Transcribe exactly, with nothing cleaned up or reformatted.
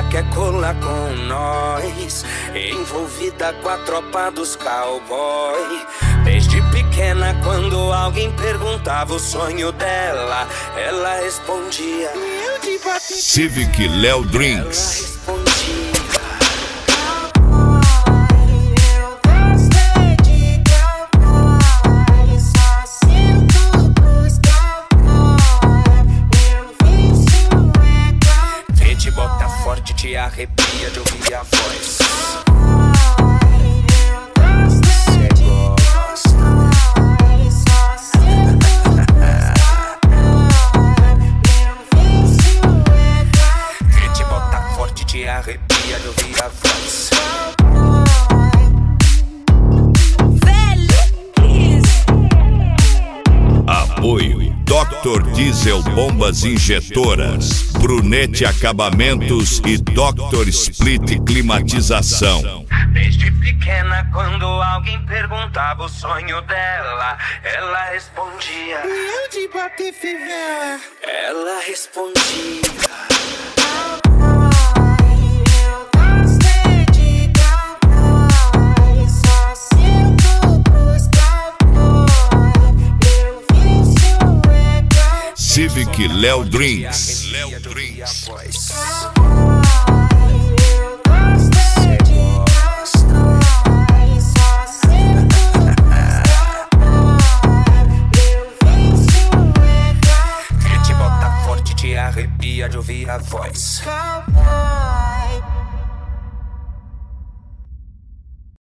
quer colar com nós, envolvida com a tropa dos cowboy. Desde pequena, quando alguém perguntava o sonho dela, ela respondia Civic Léo Drinks. Ela respondia. Bota forte, te arrepia de ouvir a voz. Cê gosta. Te bota forte, te arrepia de ouvir a voz. Apoio doutor Diesel Bombas Injetoras, Brunete Acabamentos e doutor Split Climatização. Desde pequena, quando alguém perguntava o sonho dela, ela respondia Eu de bater fivela. Ela respondia Civic Léo Drinks. Léo Drinks.